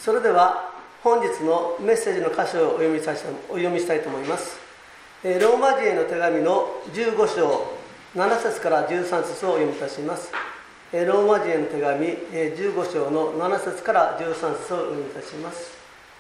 それでは本日のメッセージの箇所をお読みしたいと思います。ローマ人への手紙の15章7節から13節をお読みいたします。ローマ人への手紙15章の7節から13節をお読みいたします。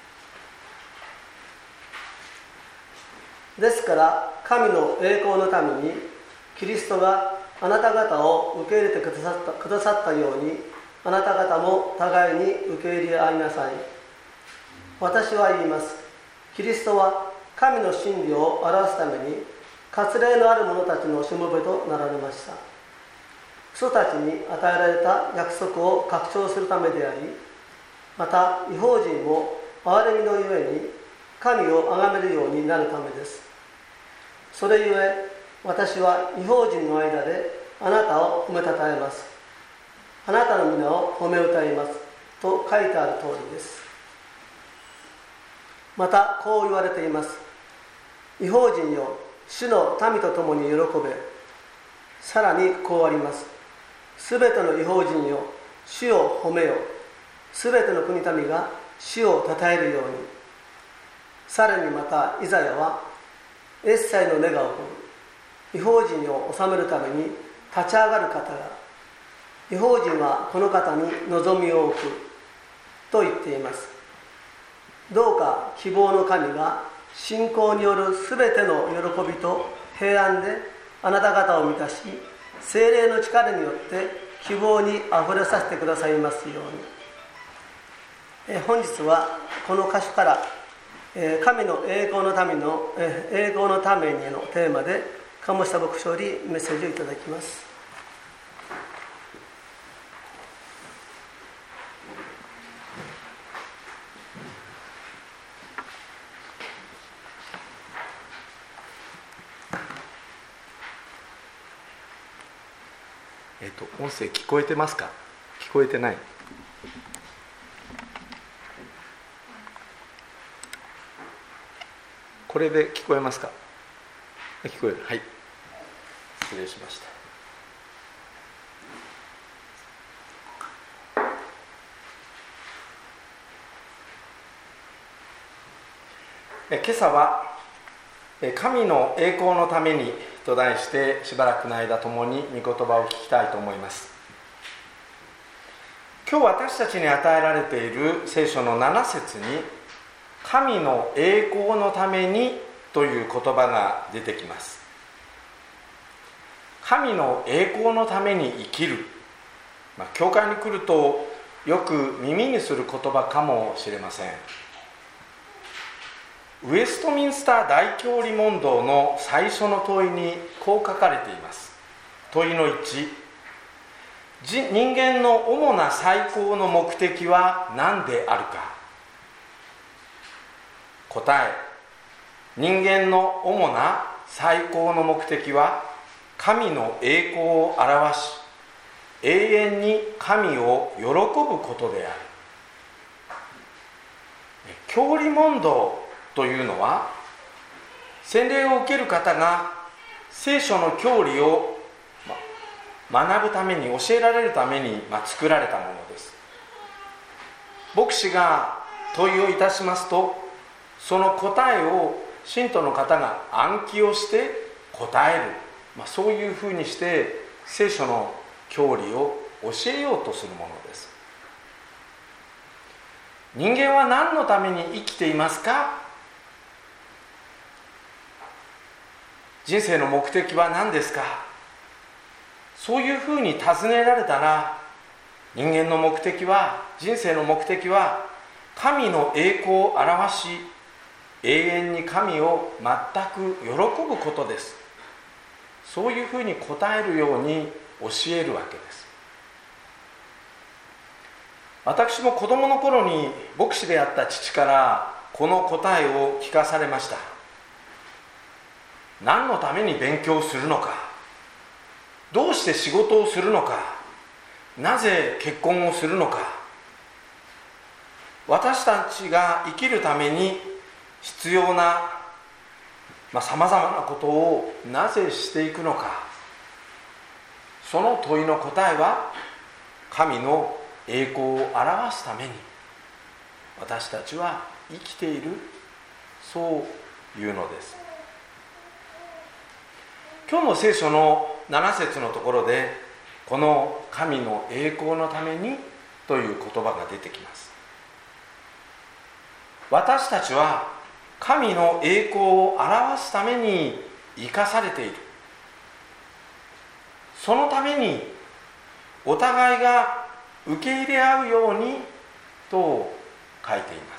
ですから神の栄光のためにキリストがあなた方を受け入れてくださったように、あなた方も互いに受け入れ合いなさい。私は言います。キリストは神の真理を表すために割礼のある者たちのしもべとなられました。父祖たちに与えられた約束を拡張するためであり、また異邦人も憐れみのゆえに神を崇めるようになるためです。それゆえ私は異邦人の間であなたを褒めたたえます。あなたの皆を褒め歌いますと書いてある通りです。またこう言われています。異邦人よ、主の民と共に喜べ。さらにこうあります。すべての異邦人よ、主を褒めよ。すべての国民が主を称えるように。さらにまたイザヤは、エッサイの根が起こる。異邦人を治めるために立ち上がる方が、異邦人はこの方に望みを置くと言っています。どうか希望の神が信仰によるすべての喜びと平安であなた方を満たし、聖霊の力によって希望にあふれさせてくださいますように。本日はこの箇所から神の栄光のためにのテーマで鴨下牧師よりメッセージをいただきます。 音声聞こえてますか？聞こえてない。これで聞こえますか？聞こえる。はい、失礼しました。今朝は神の栄光のためにと題してしばらくの間共に御言葉を聞きたいと思います。今日私たちに与えられている聖書の7節に神の栄光のためにという言葉が出てきます。神の栄光のために生きる、教会に来るとよく耳にする言葉かもしれません。ウェストミンスター大教理問答の最初の問いにこう書かれています。問いの1、人間の主な最高の目的は何であるか。答え、人間の主な最高の目的は神の栄光を表し、永遠に神を喜ぶことである。教理問答というのは、洗礼を受ける方が聖書の教理を学ぶために、教えられるために作られたものです。牧師が問いをいたしますと、その答えを信徒の方が暗記をして答える、そういうふうにして聖書の教理を教えようとするものです。人間は何のために生きていますか？人生の目的は何ですか？そういうふうに尋ねられたら、人間の目的は、人生の目的は神の栄光を表し、永遠に神を全く喜ぶことです。そういうふうに答えるように教えるわけです。私も子供の頃に牧師であった父からこの答えを聞かされました。何のために勉強するのか、どうして仕事をするのか、なぜ結婚をするのか、私たちが生きるために必要なさまざまなことをなぜしていくのか。その問いの答えは、神の栄光を表すために、 私たちは生きている、そういうのです。今日の聖書の7節のところで、この神の栄光のためにという言葉が出てきます。私たちは神の栄光を表すために生かされている。そのためにお互いが受け入れ合うようにと書いています。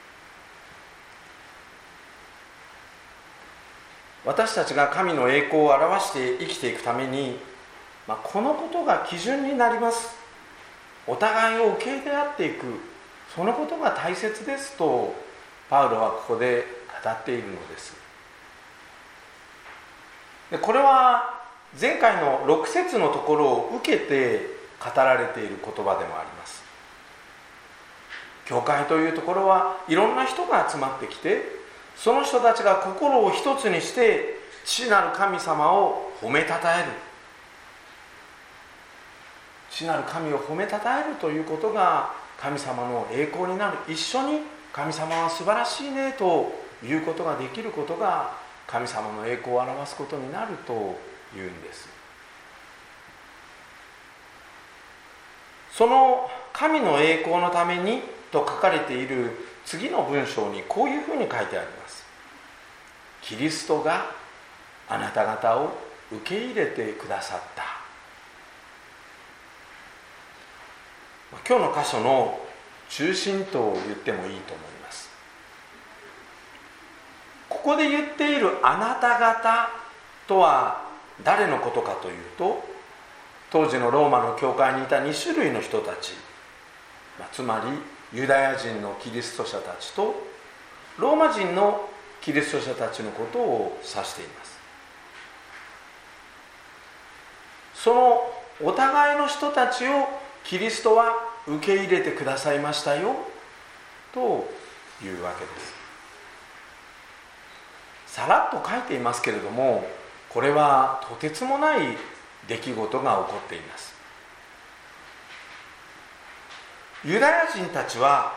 私たちが神の栄光を表して生きていくために、このことが基準になります。お互いを受け入れ合っていく、そのことが大切ですとパウロはここで語っているのです。でこれは前回の6節のところを受けて語られている言葉でもあります。教会というところはいろんな人が集まってきて、その人たちが心を一つにして父なる神様を褒めたたえる、父なる神を褒めたたえるということが神様の栄光になる。一緒に神様は素晴らしいねということができることが神様の栄光を表すことになるというんです。その神の栄光のためにと書かれている次の文章にこういうふうに書いてあります。キリストがあなた方を受け入れてくださった。今日の箇所の中心と言ってもいいと思います。ここで言っているあなた方とは誰のことかというと、当時のローマの教会にいた2種類の人たち、つまりユダヤ人のキリスト者たちとローマ人のキリスト者たちのことを指しています。そのお互いの人たちをキリストは受け入れてくださいましたよというわけです。さらっと書いていますけれども、これはとてつもない出来事が起こっています。ユダヤ人たちは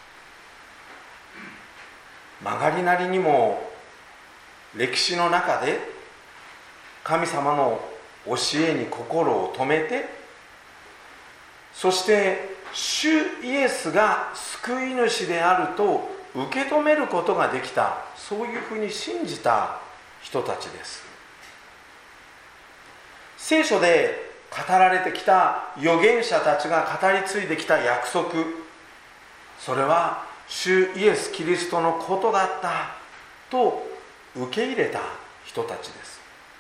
曲がりなりにも歴史の中で神様の教えに心を留めて、そして主イエスが救い主であると受け止めることができた、そういうふうに信じた人たちです。聖書で語られてきた預言者たちが語り継いできた約束、それは主イエス・キリストのことだったと受け入れた人たちです。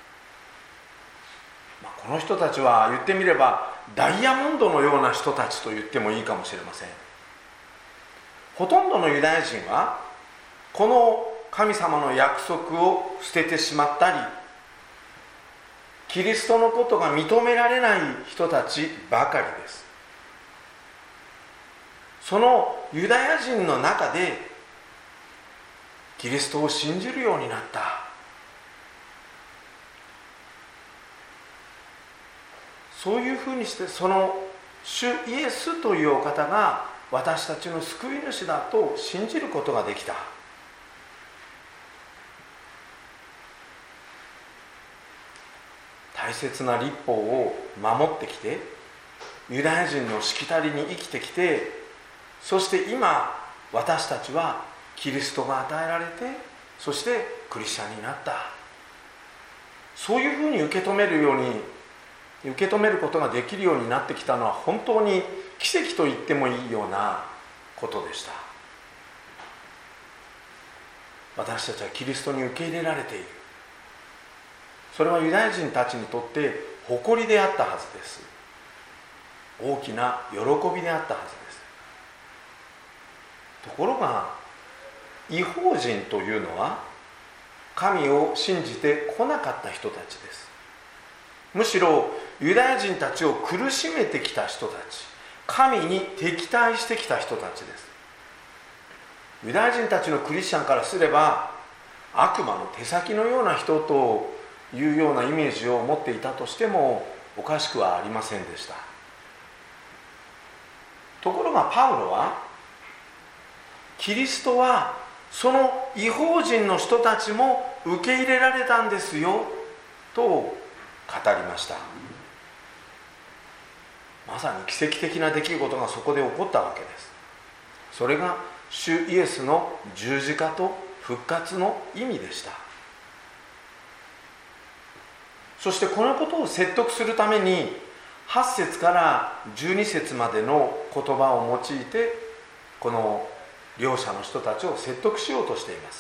この人たちは言ってみればダイヤモンドのような人たちと言ってもいいかもしれません。ほとんどのユダヤ人はこの神様の約束を捨ててしまったり、キリストのことが認められない人たちばかりです。そのユダヤ人の中でキリストを信じるようになった。そういうふうにして、その主イエスというお方が私たちの救い主だと信じることができた。大切な律法を守ってきて、ユダヤ人のしきたりに生きてきて、そして今私たちはキリストが与えられて、そしてクリスチャンになった。そういうふうに受け止めることができるようになってきたのは本当に奇跡と言ってもいいようなことでした。私たちはキリストに受け入れられている。それはユダヤ人たちにとって誇りであったはずです。大きな喜びであったはずです。ところが異邦人というのは神を信じてこなかった人たちです。むしろユダヤ人たちを苦しめてきた人たち、神に敵対してきた人たちです。ユダヤ人たちのクリスチャンからすれば悪魔の手先のような人というようなイメージを持っていたとしてもおかしくはありませんでした。ところがパウロはキリストはその異邦人の人たちも受け入れられたんですよと語りました。まさに奇跡的な出来事がそこで起こったわけです。それが主イエスの十字架と復活の意味でした。そしてこのことを説得するために8節から12節までの言葉を用いてこの両者の人たちを説得しようとしています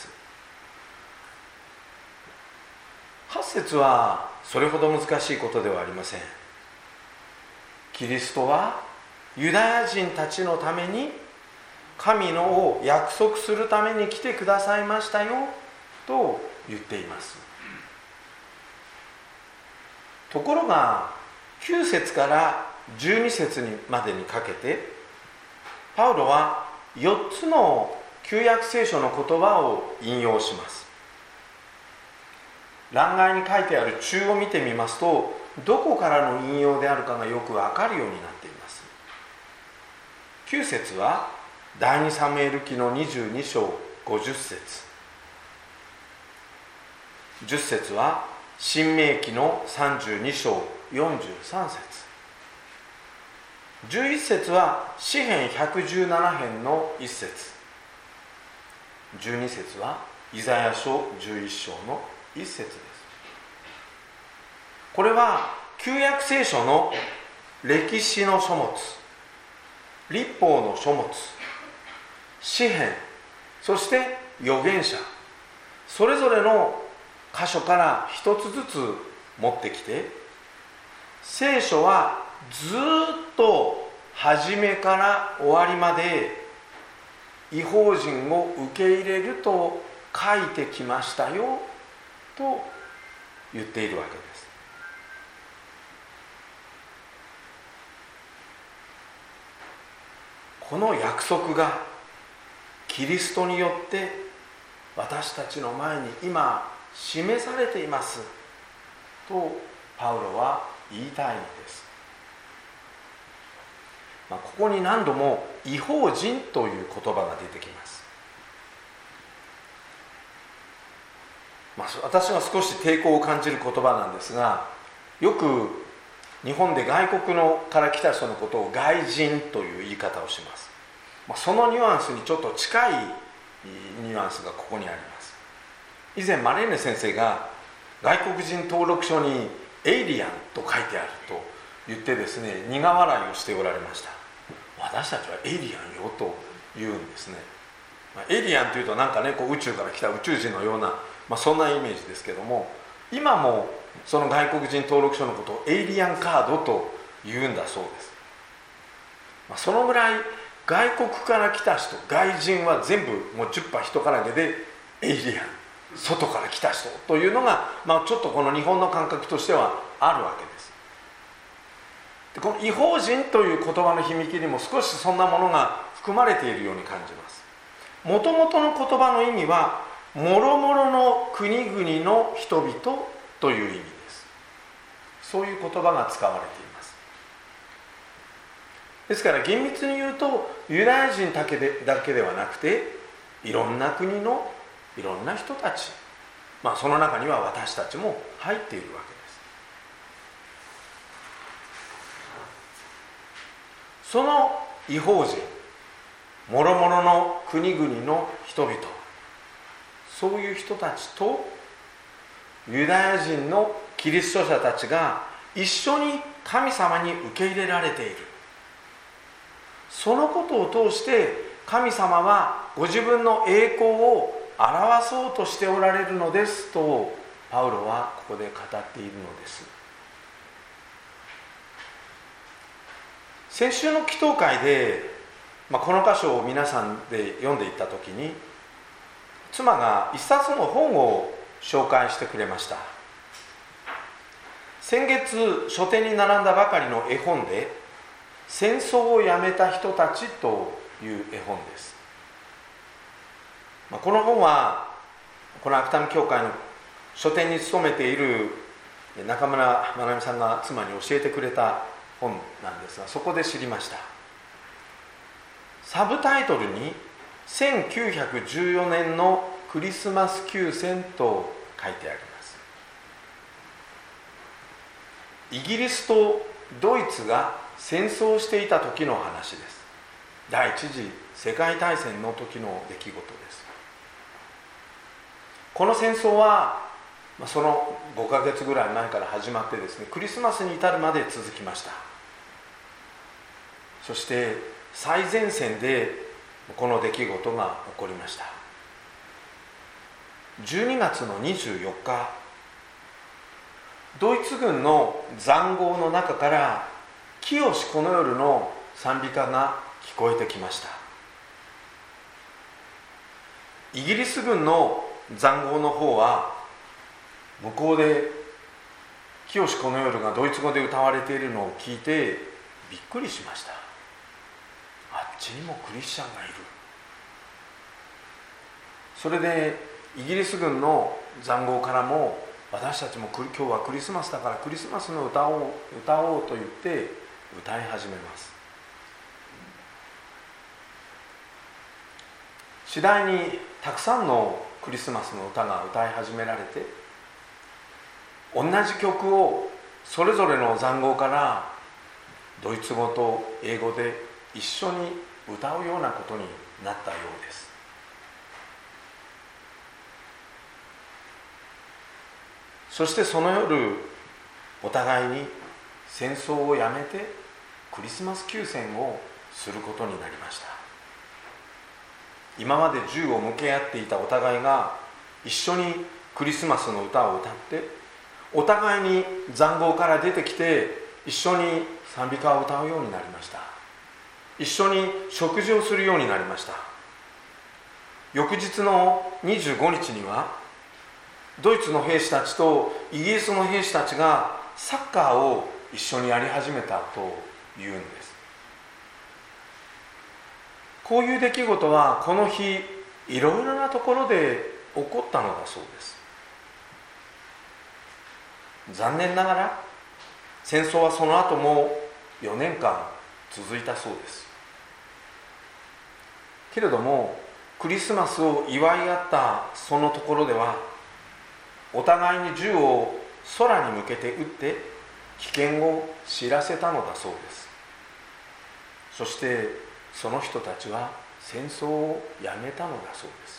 。8節はそれほど難しいことではありません。キリストはユダヤ人たちのために神のを約束するために来てくださいましたよと言っています。ところが9節から12節までにかけてパウロは4つの旧約聖書の言葉を引用します。欄外に書いてある中を見てみますと、どこからの引用であるかがよくわかるようになっています。9節は第2サムエル記の22章50節、10節は申命記の32章43節、11節は詩編117編の1節、12節はイザヤ書11章の1節です。これは旧約聖書の歴史の書物、律法の書物、詩編、そして預言者、それぞれの箇所から一つずつ持ってきて、聖書はずっと初めから終わりまで異邦人を受け入れると書いてきましたよと言っているわけです。この約束がキリストによって私たちの前に今示されていますとパウロは言いたいのです。ここに何度も異邦人という言葉が出てきます。私は少し抵抗を感じる言葉なんですが、よく日本で外国から来た人のことを外人という言い方をします。そのニュアンスにちょっと近いニュアンスがここにあります。以前マレーネ先生が外国人登録書にエイリアンと書いてあると言ってですね、苦笑いをしておられました。私たちはエイリアンよと言うんですね。エイリアンというとなんかね、宇宙から来た宇宙人のような、そんなイメージですけども、今もその外国人登録書のことをエイリアンカードと言うんだそうです。そのぐらい外国から来た人、外人は全部もう10羽人からげでエイリアン、外から来た人というのが、ちょっとこの日本の感覚としてはあるわけです。でこの異邦人という言葉の響きにも少しそんなものが含まれているように感じます。もともとの言葉の意味はもろもろの国々の人々という意味です。そういう言葉が使われています。ですから厳密に言うとユダヤ人だけではなくて、いろんな国のいろんな人たち、その中には私たちも入っているわけです。その異邦人、もろもろの国々の人々、そういう人たちとユダヤ人のキリスト者たちが一緒に神様に受け入れられている。そのことを通して神様はご自分の栄光を表そうとしておられるのですとパウロはここで語っているのです。先週の祈祷会で、この箇所を皆さんで読んでいったときに、妻が一冊の本を紹介してくれました。先月書店に並んだばかりの絵本で、戦争をやめた人たちという絵本です。この本はこの芥見教会の書店に勤めている中村まなみさんが妻に教えてくれた本なんですが、そこで知りました。サブタイトルに 1914年のクリスマス休戦と書いてあります。イギリスとドイツが戦争していた時の話です。第一次世界大戦の時の出来事です。この戦争はその5ヶ月ぐらい前から始まってですね、クリスマスに至るまで続きました。そして最前線でこの出来事が起こりました。12月の24日、ドイツ軍の塹壕の中から清しこの夜の賛美歌が聞こえてきました。イギリス軍の塹壕の方は向こうで清しこの夜がドイツ語で歌われているのを聞いてびっくりしました。あっちにもクリスチャンがいる。それでイギリス軍の塹壕からも、私たちも今日はクリスマスだからクリスマスの歌をと言って歌い始めます。次第にたくさんのクリスマスの歌が歌い始められて、同じ曲をそれぞれの塹壕からドイツ語と英語で一緒に歌うようなことになったようです。そしてその夜、お互いに戦争をやめてクリスマス休戦をすることになりました。今まで銃を向け合っていたお互いが一緒にクリスマスの歌を歌って、お互いに塹壕から出てきて一緒に賛美歌を歌うようになりました。一緒に食事をするようになりました。翌日の25日にはドイツの兵士たちとイギリスの兵士たちがサッカーを一緒にやり始めたというんです。こういう出来事はこの日いろいろなところで起こったのだそうです。残念ながら戦争はその後も4年間続いたそうです。けれどもクリスマスを祝い合ったそのところでは、お互いに銃を空に向けて撃って危険を知らせたのだそうです。そしてその人たちは戦争をやめたのだそうです。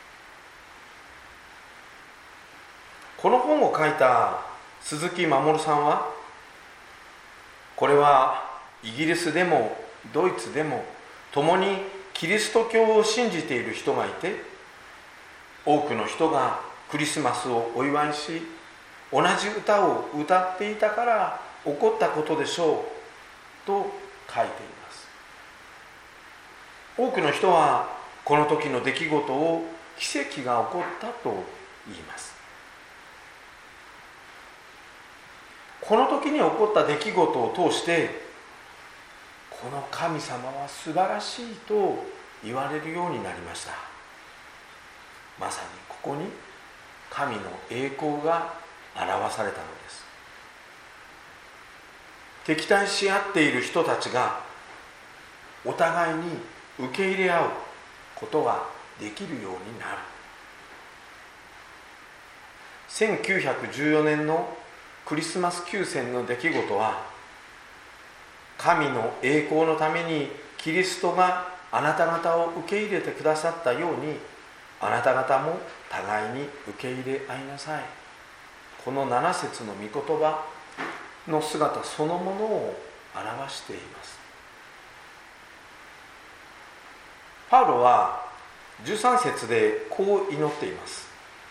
この本を書いた鈴木守さんは、これはイギリスでもドイツでも共にキリスト教を信じている人がいて、多くの人がクリスマスをお祝いし、同じ歌を歌っていたから起こったことでしょうと書いています。多くの人はこの時の出来事を奇跡が起こったと言います。この時に起こった出来事を通して、この神様は素晴らしいと言われるようになりました。まさにここに神の栄光が表されたのです。敵対し合っている人たちがお互いに受け入れ合うことができるようになる。1914年のクリスマス休戦の出来事は、神の栄光のためにキリストがあなた方を受け入れてくださったように、あなた方も互いに受け入れ合いなさい。この7節の御言葉の姿そのものを表しています。パウロは13節でこう祈っています。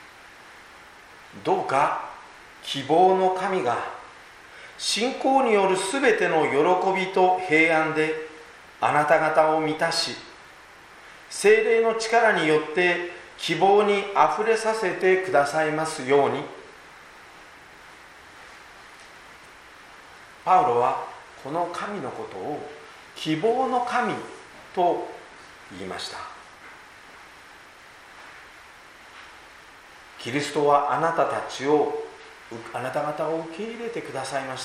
どうか希望の神が信仰によるすべての喜びと平安であなた方を満たし、聖霊の力によって希望にあふれさせてくださいますように。パウロはこの神のことを希望の神と言いました。キリストはあなた方を受け入れてくださいました。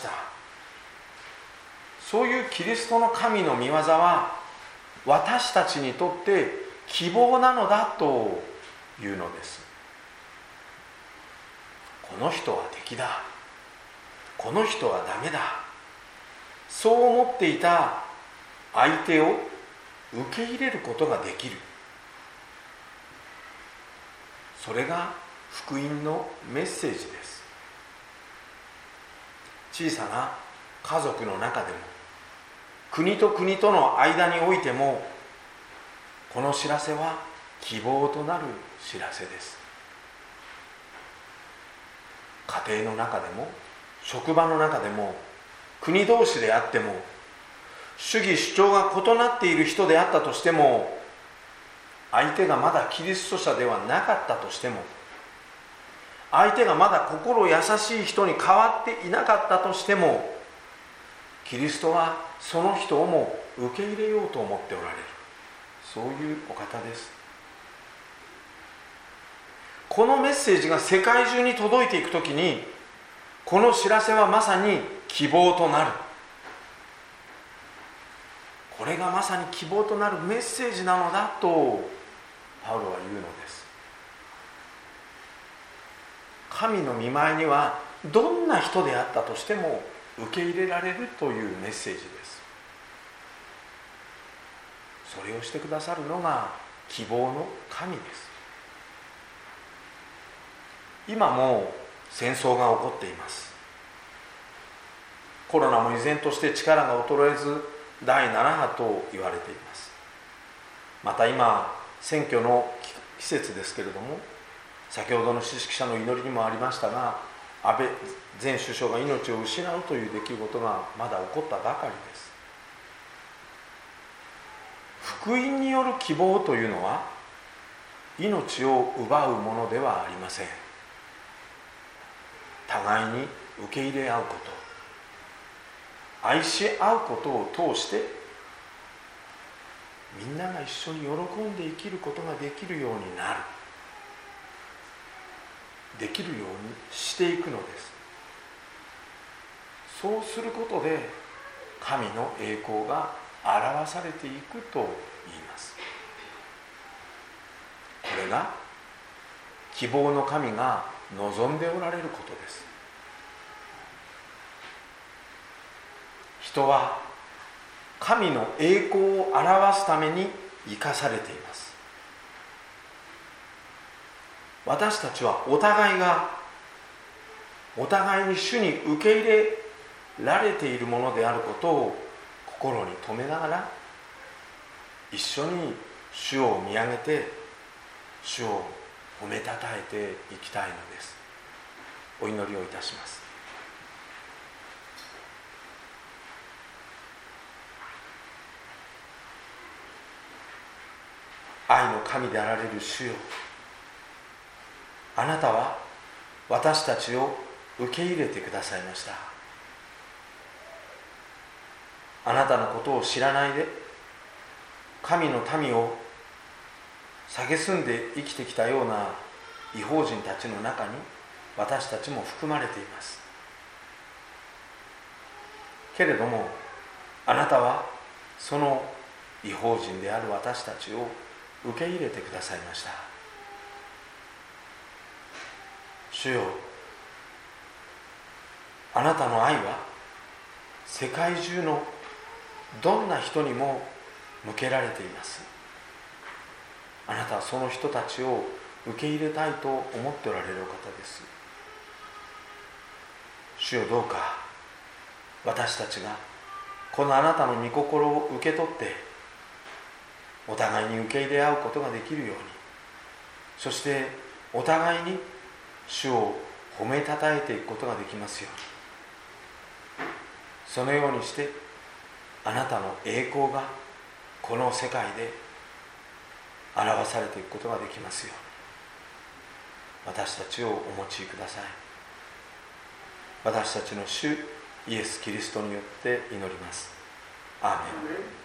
そういうキリストの神の御業は私たちにとって希望なのだというのです。この人は敵だ、この人はダメだ、そう思っていた相手を受け入れることができる。それが福音のメッセージです。小さな家族の中でも、国と国との間においても、この知らせは希望となる知らせです。家庭の中でも、職場の中でも、国同士であっても、主義主張が異なっている人であったとしても、相手がまだキリスト者ではなかったとしても、相手がまだ心優しい人に変わっていなかったとしても、キリストはその人をも受け入れようと思っておられる、そういうお方です。このメッセージが世界中に届いていくときに、この知らせはまさに希望となる。これがまさに希望となるメッセージなのだとパウロは言うのです。神の御前にはどんな人であったとしても受け入れられるというメッセージです。それをしてくださるのが希望の神です。今も戦争が起こっています。コロナも依然として力が衰えず第7波と言われています。また今選挙の季節ですけれども、先ほどの詩識者の祈りにもありましたが、安倍前首相が命を失うという出来事がまだ起こったばかりです。福音による希望というのは命を奪うものではありません。互いに受け入れ合うこと、愛し合うことを通してみんなが一緒に喜んで生きることができるようになる、できるようにしていくのです。そうすることで神の栄光が表されていくと言います。これが希望の神が望んでおられることです。人は神の栄光を表すために生かされています。私たちはお互いに主に受け入れられているものであることを心に留めながら、一緒に主を見上げて主を褒めたたえていきたいのです。お祈りをいたします。愛の神であられる主よ、あなたは私たちを受け入れてくださいました。あなたのことを知らないで神の民を蔑んで生きてきたような異邦人たちの中に私たちも含まれています。けれどもあなたはその異邦人である私たちを受け入れてくださいました。主よ、あなたの愛は世界中のどんな人にも向けられています。あなたはその人たちを受け入れたいと思っておられるお方です。主よ、どうか私たちがこのあなたの御心を受け取ってお互いに受け入れ合うことができるように、そしてお互いに主を褒めたたえていくことができますように、そのようにしてあなたの栄光がこの世界で表されていくことができますように、私たちをお用いください。私たちの主イエス・キリストによって祈ります。アーメン。